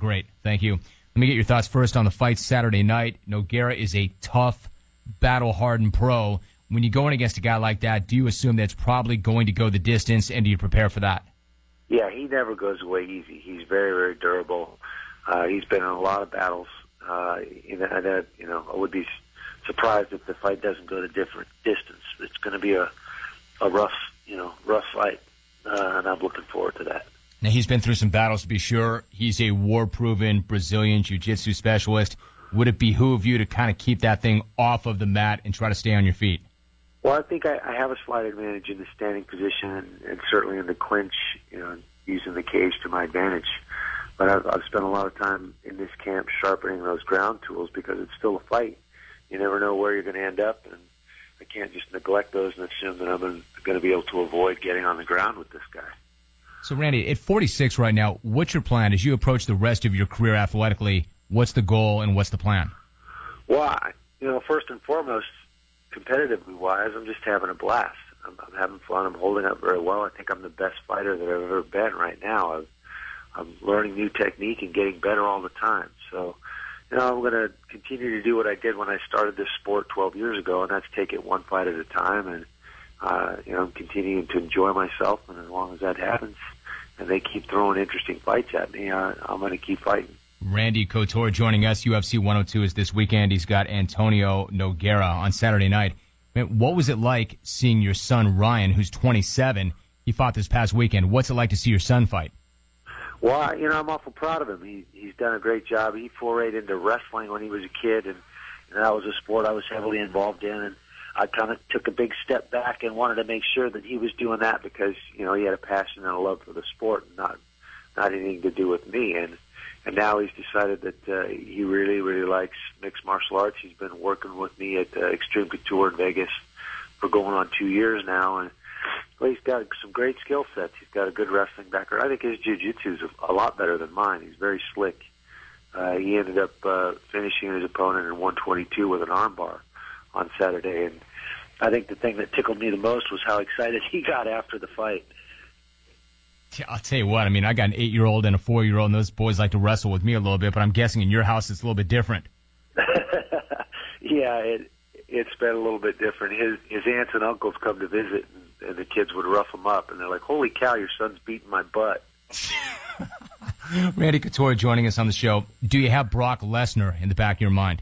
Great. Thank you. Let me get your thoughts first on the fight Saturday night. Nogueira is a tough, battle-hardened pro. When you're going against a guy like that, do you assume that's probably going to go the distance, and do you prepare for that? Yeah, he never goes away easy. He's very, very durable. He's been in a lot of battles. I would be surprised if the fight doesn't go to different distance. It's going to be a rough fight, and I'm looking forward to that. Now, he's been through some battles, to be sure. He's a war-proven Brazilian jiu-jitsu specialist. Would it behoove you to kind of keep that thing off of the mat and try to stay on your feet? Well, I think I have a slight advantage in the standing position and certainly in the clinch, using the cage to my advantage. But I've spent a lot of time in this camp sharpening those ground tools because it's still a fight. You never know where you're going to end up, and I can't just neglect those and assume that I'm going to be able to avoid getting on the ground with this guy. So, Randy, at 46 right now, what's your plan as you approach the rest of your career athletically? What's the goal and what's the plan? Well, first and foremost, competitively wise, I'm just having a blast. I'm having fun. I'm holding up very well. I think I'm the best fighter that I've ever been right now. I'm learning new technique and getting better all the time. So, I'm going to continue to do what I did when I started this sport 12 years ago, and that's take it one fight at a time. And, I'm continuing to enjoy myself, and as long as that happens and they keep throwing interesting fights at me, I'm going to keep fighting. Randy Couture joining us. UFC 102 is this weekend. He's got Antonio Nogueira on Saturday night. Man, what was it like seeing your son, Ryan, who's 27? He fought this past weekend. What's it like to see your son fight? Well, I'm awful proud of him. He's done a great job. He forayed into wrestling when he was a kid, and that was a sport I was heavily involved in. And I kind of took a big step back and wanted to make sure that he was doing that because, he had a passion and a love for the sport, and not anything to do with me. And now he's decided that he really, really likes mixed martial arts. He's been working with me at Extreme Couture in Vegas for going on 2 years now, and he's got some great skill sets. He's got a good wrestling background. I think his jiu-jitsu is a lot better than mine. He's very slick. He ended up finishing his opponent in 122 with an armbar on Saturday, and I think the thing that tickled me the most was how excited he got after the fight. I'll tell you what, I got an 8-year-old and a 4-year-old, and those boys like to wrestle with me a little bit, but I'm guessing in your house it's a little bit different. Yeah, it's been a little bit different. His aunts and uncles come to visit, and the kids would rough him up, and they're like, "Holy cow, your son's beating my butt." Randy Couture joining us on the show. Do you have Brock Lesnar in the back of your mind?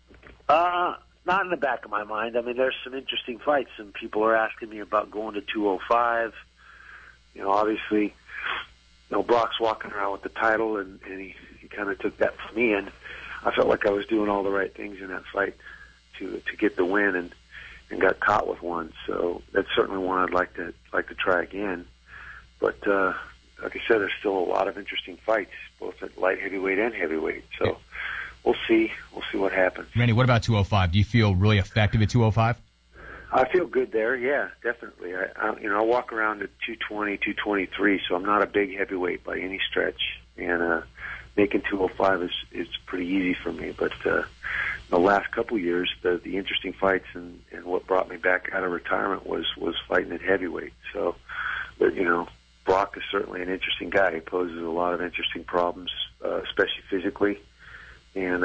Not in the back of my mind. There's some interesting fights, and people are asking me about going to 205. Obviously, Brock's walking around with the title, and he kind of took that from me, and I felt like I was doing all the right things in that fight to get the win, and got caught with one. So that's certainly one I'd like to try again. But like I said, there's still a lot of interesting fights, both at light heavyweight and heavyweight. So we'll see what happens. Randy, what about 205? Do you feel really effective at 205? I feel good there, yeah, definitely. I walk around at 220, 223, so I'm not a big heavyweight by any stretch. And making 205 is pretty easy for me. But the last couple years, the interesting fights and what brought me back out of retirement was fighting at heavyweight. So, but, Brock is certainly an interesting guy. He poses a lot of interesting problems, especially physically. And,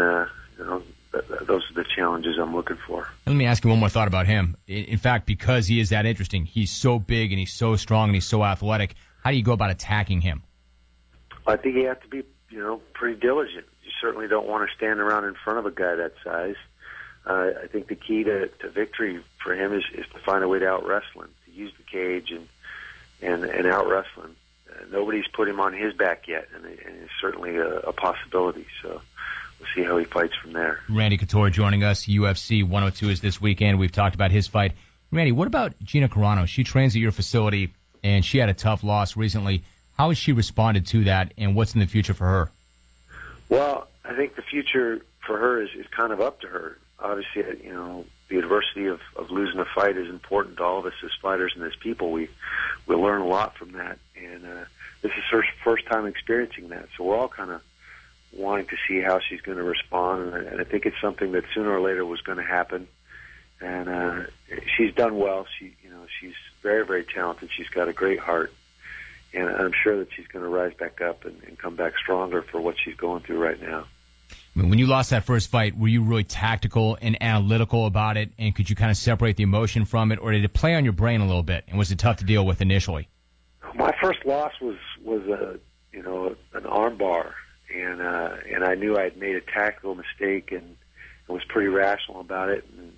those are the challenges I'm looking for. Let me ask you one more thought about him. In fact, because he is that interesting, he's so big and he's so strong and he's so athletic, how do you go about attacking him? I think you have to be, pretty diligent. You certainly don't want to stand around in front of a guy that size. I think the key to victory for him is to find a way to out-wrestle him, to use the cage and out-wrestle him. Nobody's put him on his back yet, and it's certainly a possibility. So we'll see how he fights from there. Randy Couture joining us. UFC 102 is this weekend. We've talked about his fight. Randy, what about Gina Carano? She trains at your facility, and she had a tough loss recently. How has she responded to that, and what's in the future for her? Well, I think the future for her is kind of up to her. Obviously, the adversity of losing a fight is important to all of us as fighters and as people. We learn a lot from that, and this is her first time experiencing that. So we're all kind of wanting to see how she's going to respond, and I think it's something that sooner or later was going to happen. And she's done well. She's very, very talented. She's got a great heart, and I'm sure that she's going to rise back up and come back stronger for what she's going through right now. I mean, when you lost that first fight, were you really tactical and analytical about it, and could you kind of separate the emotion from it, or did it play on your brain a little bit, and was it tough to deal with initially? My first loss was an arm bar, and I knew I had made a tactical mistake, and I was pretty rational about it, and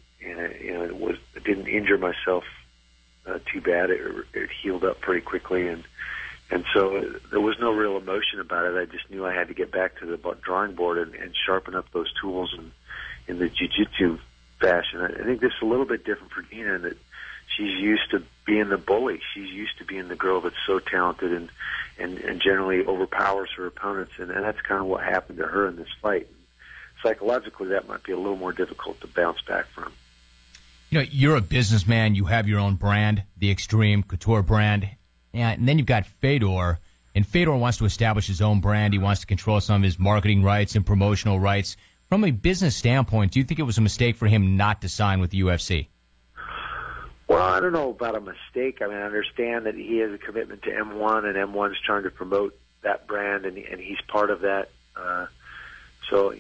it didn't injure myself too bad. It healed up pretty quickly, and so there was no real emotion about it. I just knew I had to get back to the drawing board and sharpen up those tools in the jiu-jitsu fashion. I think this is a little bit different for Dina in that she's used to being the bully. She's used to being the girl that's so talented and generally overpowers her opponents, and that's kind of what happened to her in this fight. Psychologically, that might be a little more difficult to bounce back from. You know, you're a businessman. You have your own brand, the Extreme Couture brand. And then you've got Fedor, and Fedor wants to establish his own brand. He wants to control some of his marketing rights and promotional rights. From a business standpoint, do you think it was a mistake for him not to sign with the UFC? Well, I don't know about a mistake. I mean, I understand that he has a commitment to M1, and M1's trying to promote that brand, and he's part of that. So,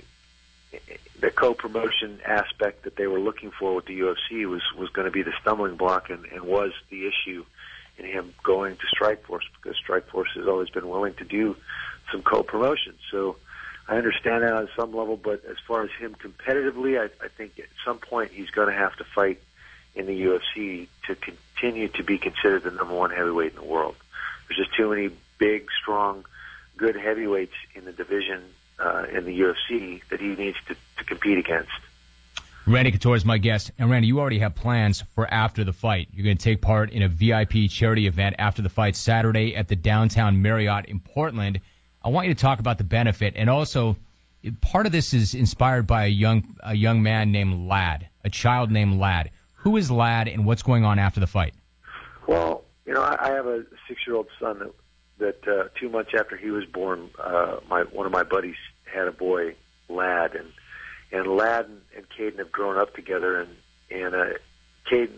the co-promotion aspect that they were looking for with the UFC was going to be the stumbling block and was the issue in him going to Strikeforce, because Strikeforce has always been willing to do some co-promotion. So I understand that on some level, but as far as him competitively, I think at some point he's going to have to fight in the UFC to continue to be considered the number one heavyweight in the world. There's just too many big, strong, good heavyweights in the division in the UFC that he needs to compete against. Randy Couture is my guest. And Randy, you already have plans for after the fight. You're going to take part in a VIP charity event after the fight Saturday at the Downtown Marriott in Portland. I want you to talk about the benefit, and also part of this is inspired by a young man named Ladd, a child named Ladd. Who is Ladd, and what's going on after the fight? Well, I have a 6-year-old son that 2 months after he was born, one of my buddies had a boy, Ladd, and Ladd and Caden have grown up together, and Caden's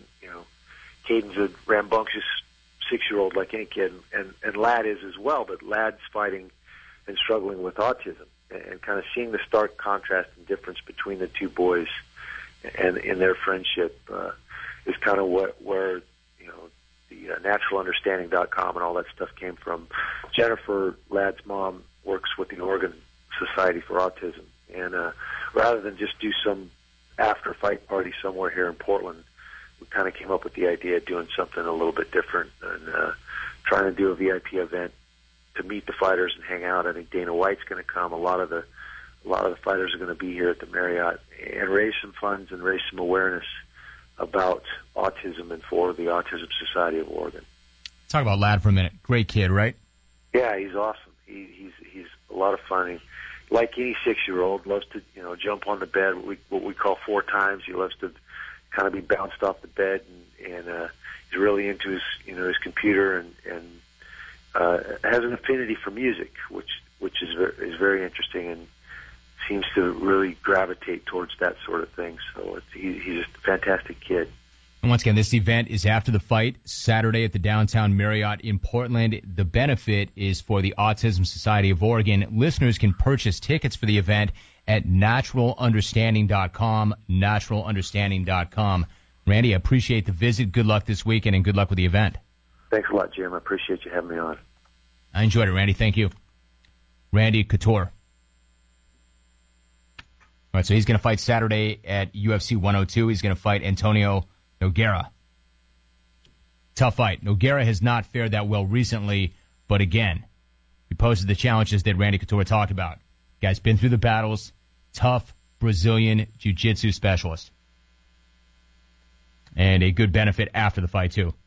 a rambunctious 6-year-old like any kid, and Ladd is as well, but Ladd's fighting and struggling with autism, and kind of seeing the stark contrast and difference between the two boys and in their friendship is kind of where the naturalunderstanding.com and all that stuff came from. Jennifer, Ladd's mom, works with the Oregon Society for Autism, and rather than just do some after-fight party somewhere here in Portland, we kind of came up with the idea of doing something a little bit different and trying to do a VIP event to meet the fighters and hang out. I think Dana White's going to come. A lot of the fighters are going to be here at the Marriott and raise some funds and raise some awareness about autism and for the Autism Society of Oregon. Talk about Ladd for a minute. Great kid, right? Yeah, he's awesome. He's a lot of fun. He, like any 6-year-old, loves to jump on the bed, what we call 4 times. He loves to kind of be bounced off the bed, and he's really into his computer and has an affinity for music, which is very interesting and seems to really gravitate towards that sort of thing. So he's just a fantastic kid. And once again, this event is after the fight, Saturday at the Downtown Marriott in Portland. The benefit is for the Autism Society of Oregon. Listeners can purchase tickets for the event at naturalunderstanding.com, naturalunderstanding.com. Randy, I appreciate the visit. Good luck this weekend, and good luck with the event. Thanks a lot, Jim. I appreciate you having me on. I enjoyed it, Randy. Thank you. Randy Couture. All right, so he's going to fight Saturday at UFC 102. He's going to fight Antonio Nogueira. Tough fight. Nogueira has not fared that well recently, but again, he poses the challenges that Randy Couture talked about. Guy's been through the battles. Tough Brazilian jiu-jitsu specialist. And a good benefit after the fight, too.